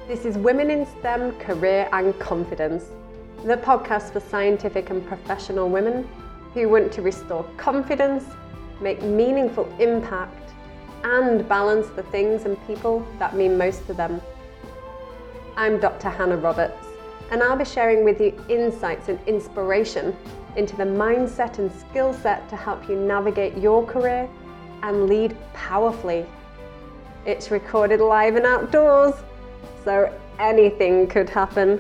This is Women in STEM, Career and Confidence, the podcast for scientific and professional women who want to restore confidence, make meaningful impact, and balance the things and people that mean most to them. I'm Dr. Hannah Roberts, and I'll be sharing with you insights and inspiration into the mindset and skill set to help you navigate your career and lead powerfully. It's recorded live and outdoors, so anything could happen.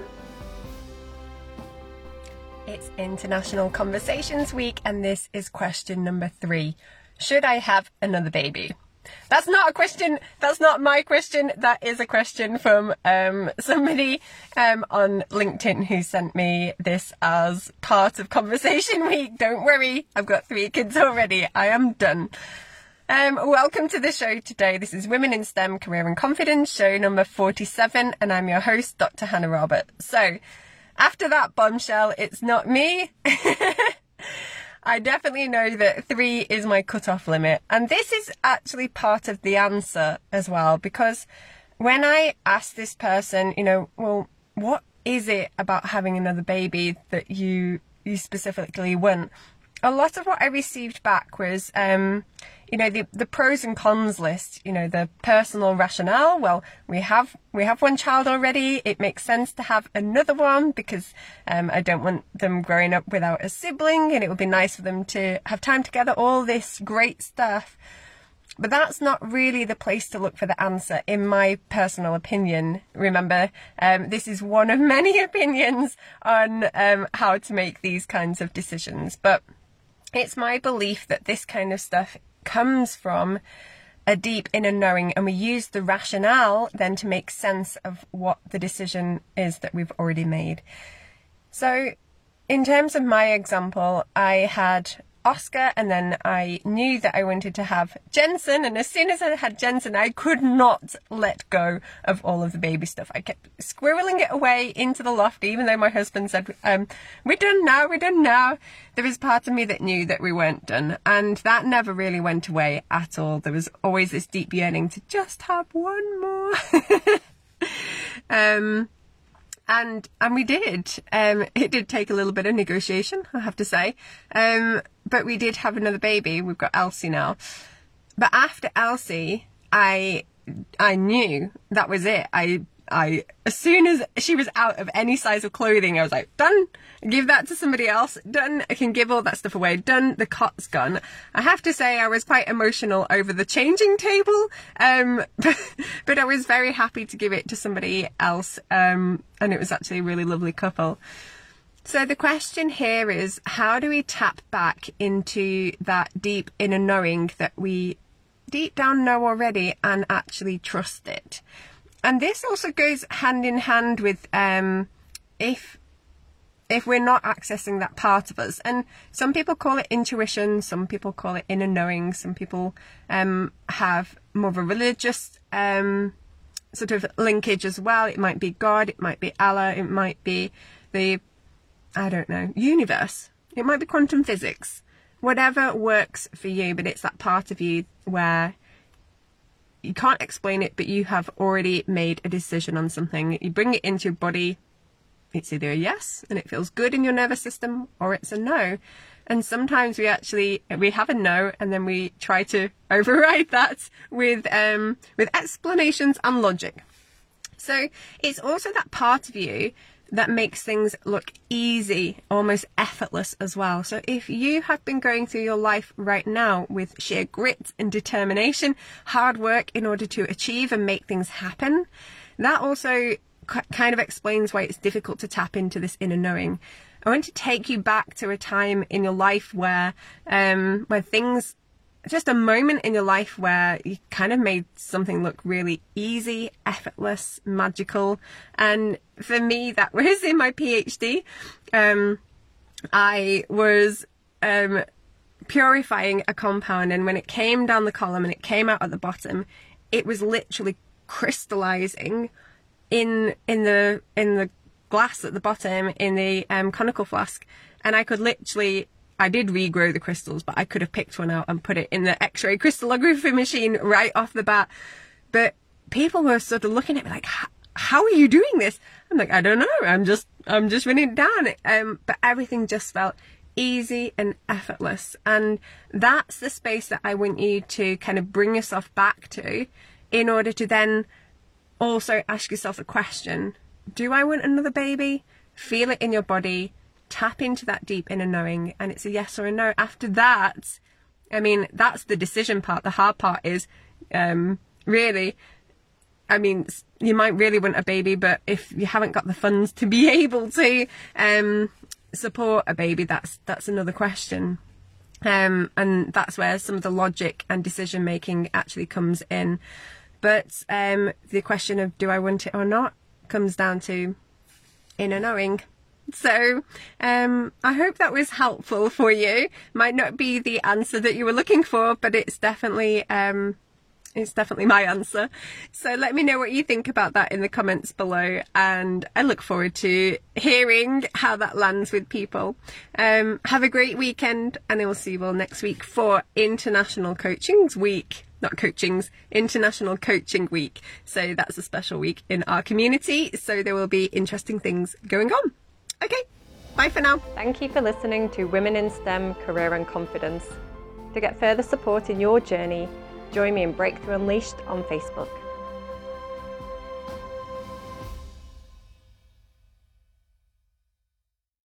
It's International Conversations Week, and this is question number 3. Should I have another baby? That's not a question. That's not my question. That is a question from somebody on LinkedIn who sent me this as part of Conversation Week. Don't worry, I've got 3 kids already. I am done. Welcome to the show today. This is Women in STEM, Career and Confidence, show number 47, and I'm your host, Dr. Hannah Roberts. So, after that bombshell, it's not me. I definitely know that 3 is my cut-off limit. And this is actually part of the answer as well, because when I asked this person, well, what is it about having another baby that you specifically want? A lot of what I received back was, the pros and cons list, the personal rationale. Well, we have 1 child already. It makes sense to have another one because I don't want them growing up without a sibling, and it would be nice for them to have time together, all this great stuff. But that's not really the place to look for the answer, in my personal opinion. Remember, this is one of many opinions on how to make these kinds of decisions. But it's my belief that this kind of stuff comes from a deep inner knowing, and we use the rationale then to make sense of what the decision is that we've already made. So in terms of my example, I had Oscar, and then I knew that I wanted to have Jensen, and as soon as I had Jensen, I could not let go of all of the baby stuff. I kept squirreling it away into the loft, even though my husband said, we're done now. There was part of me that knew that we weren't done, and that never really went away at all. There was always this deep yearning to just have one more. And we did. It did take a little bit of negotiation, I have to say. But we did have another baby. We've got Elsie now. But after Elsie, I knew that was it. As soon as she was out of any size of clothing, I was like, done. Give that to somebody else. Done. I can give all that stuff away. Done. The cot's gone. I have to say I was quite emotional over the changing table. But I was very happy to give it to somebody else. And it was actually a really lovely couple. So the question here is, how do we tap back into that deep inner knowing that we deep down know already and actually trust it? And this also goes hand in hand with if we're not accessing that part of us. And some people call it intuition, some people call it inner knowing, some people have more of a religious sort of linkage as well. It might be God, it might be Allah, it might be the, universe. It might be quantum physics. Whatever works for you, but it's that part of you where you can't explain it, but you have already made a decision on something. You bring it into your body. It's either a yes, and it feels good in your nervous system, or it's a no. And sometimes we have a no, and then we try to override that with explanations and logic. So it's also that part of you that makes things look easy, almost effortless as well. So if you have been going through your life right now with sheer grit and determination, hard work in order to achieve and make things happen, that also kind of explains why it's difficult to tap into this inner knowing. I want to take you back to a time in your life where things, just a moment in your life where you kind of made something look really easy, effortless, magical. And for me, that was in my PhD. I was purifying a compound, and when it came down the column and it came out at the bottom, it was literally crystallizing in the glass at the bottom, in the conical flask. And I did regrow the crystals, but I could have picked one out and put it in the X-ray crystallography machine right off the bat. But people were sort of looking at me like, how are you doing this? I'm like, I don't know. I'm just running it down. But everything just felt easy and effortless. And that's the space that I want you to kind of bring yourself back to in order to then also ask yourself the question, do I want another baby? Feel it in your body, tap into that deep inner knowing, and it's a yes or a no. After that, I mean, that's the decision part. The hard part is really, I mean, you might really want a baby, but if you haven't got the funds to be able to support a baby, that's another question. And that's where some of the logic and decision making actually comes in. But the question of do I want it or not comes down to inner knowing. So I hope that was helpful for you. Might not be the answer that you were looking for, but it's definitely my answer. So let me know what you think about that in the comments below, and I look forward to hearing how that lands with people. Have a great weekend, and I will see you all next week for International Coachings Week. Not coachings, International Coaching Week. So that's a special week in our community. So there will be interesting things going on. Okay, bye for now. Thank you for listening to Women in STEM, Career and Confidence. To get further support in your journey, join me in Breakthrough Unleashed on Facebook.